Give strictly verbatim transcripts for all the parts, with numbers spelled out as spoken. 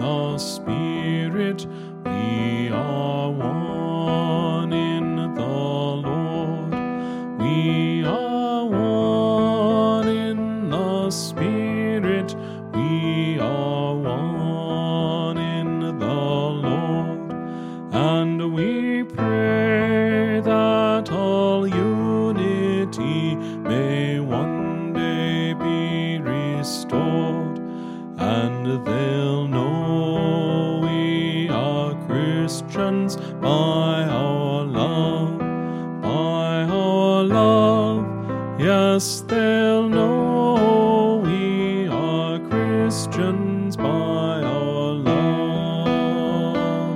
the Spirit, we are one in the Lord. We are one in the Spirit, we are one in the Lord. And we pray that all unity may one day be restored, and they'll know we are Christians by our love, by our love. Yes, they'll know we are Christians by our love.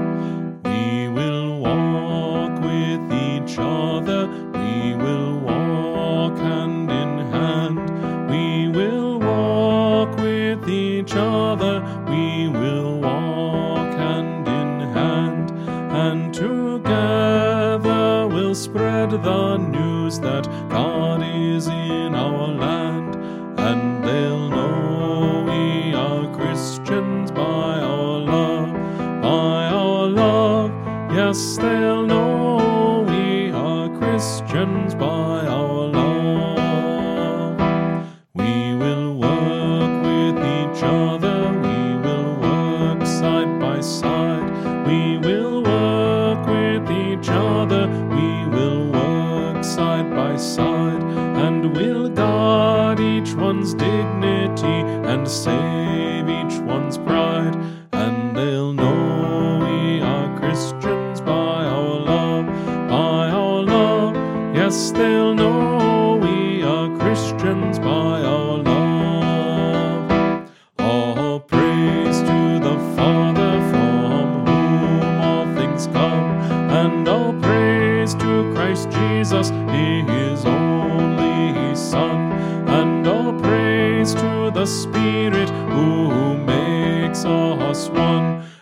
We will walk with each other, we will walk hand in hand. We will walk with each other, we will walk hand in hand, and together we'll spread the news that God is in our land, and they'll know we are Christians by our love, by our love. Yes, they'll know we are Christians by our love. We will work with each other, we will work side by side. We will work with each other, we will work side by side, and we'll guard each one's dignity and save each one's pride, and they'll know we are Christians by our love, by our love. Yes, they'll know we are Christians by our love. All praise to the Father, from whom all things come, and all praise to Christ Jesus, His only Son, and all praise to the Spirit who makes us one.